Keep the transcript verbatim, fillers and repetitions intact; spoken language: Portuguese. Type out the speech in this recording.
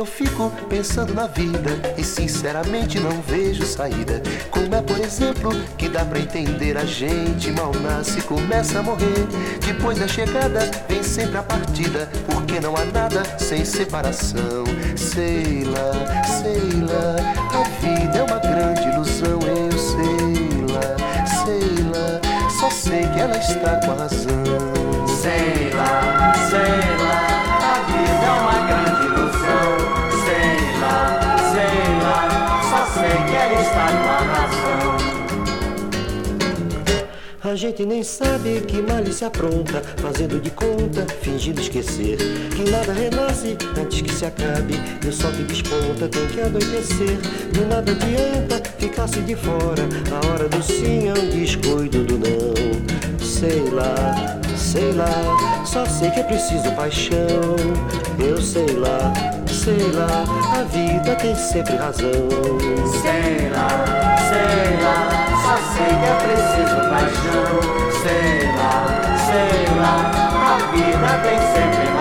eu fico pensando na vida e sinceramente não vejo saída. Como é, por exemplo, que dá pra entender a gente mal nasce e começa a morrer. Depois da chegada vem sempre a partida, porque não há nada sem separação. Sei lá, sei lá, a vida é uma grande ilusão, eu sei lá, sei lá, só sei que ela está com a razão. Sei lá, sei lá, a vida é uma grande ilusão. Sei lá, sei lá, só sei que ela está com a razão. A gente nem sabe que malícia apronta, fazendo de conta, fingindo esquecer que nada renasce antes que se acabe e o sol que desponta tem que anoitecer. De nada adianta ficar-se de fora, a hora do sim é um descuido do não. Sei lá, sei lá, só sei que é preciso paixão. Eu sei lá, sei lá, a vida tem sempre razão. Sei lá, sei lá, só sei que é preciso paixão. Sei lá, sei lá, a vida tem sempre